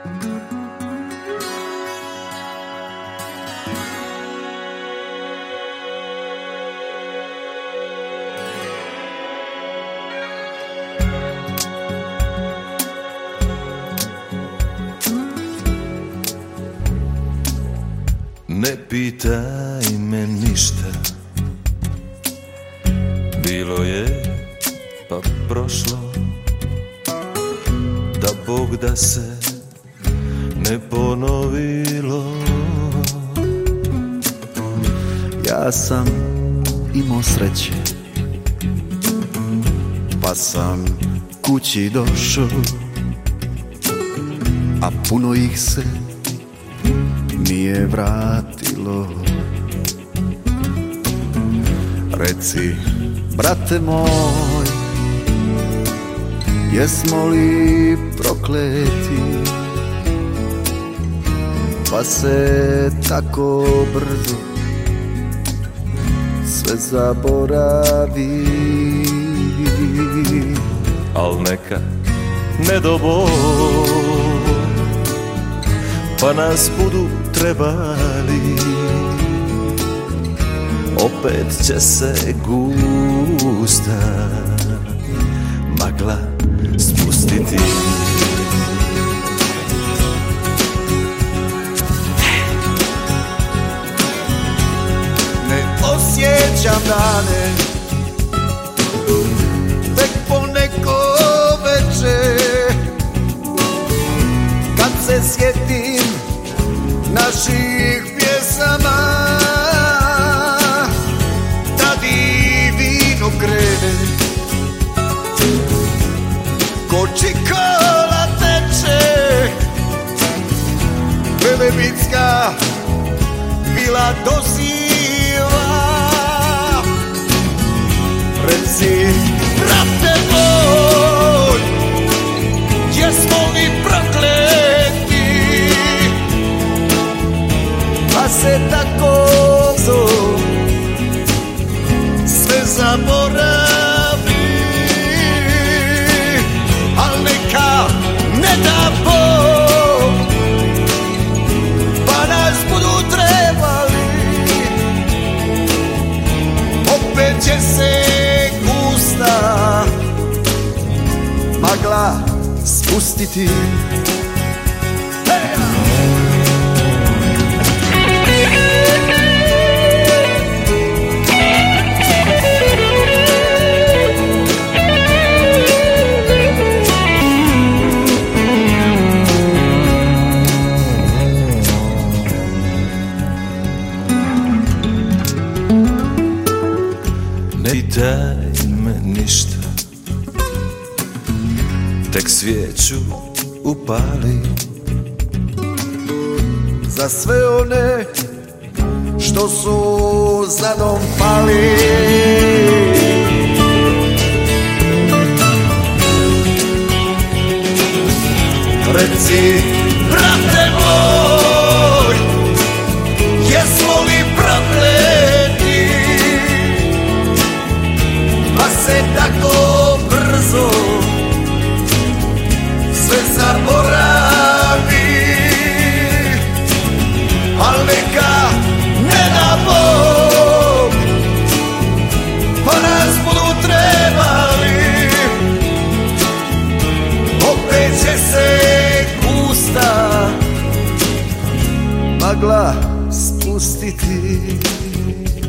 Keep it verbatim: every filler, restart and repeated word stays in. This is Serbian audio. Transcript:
Ne pitaj me ništa, bilo je pa prošlo, da Bog da se ne ponovilo. Ja sam imao sreće, pa sam kući došao, a puno ih se nije vratilo. Reci, brate moj, jesmo li prokleti, pa se tako brzo sve zaboravi. Al neka, ne do Bog, pa nas budu trebali, opet će se gusta magla spustiti. Ne osjećam dane, tek po neko večer, kad se sjetim naših pjesama, da divino krene, ko čikola teče, Velebitska vila doziva. Reci, brate moj, jesmo li prokleti, pa se tako sve zaboravi. Al neka, ne da Bog, pa nas budu trebali, opet će se gusta magla spustiti. Ne pitaj me ništa, tek svijeću upali za sve one što su zadom pali. Reci, brate moj, jesmo li prokleti, pa se tako brzo sve zaboravi. Al neka, ne da Bog, pa nas budu trebali, opet će se gusta magla spustiti.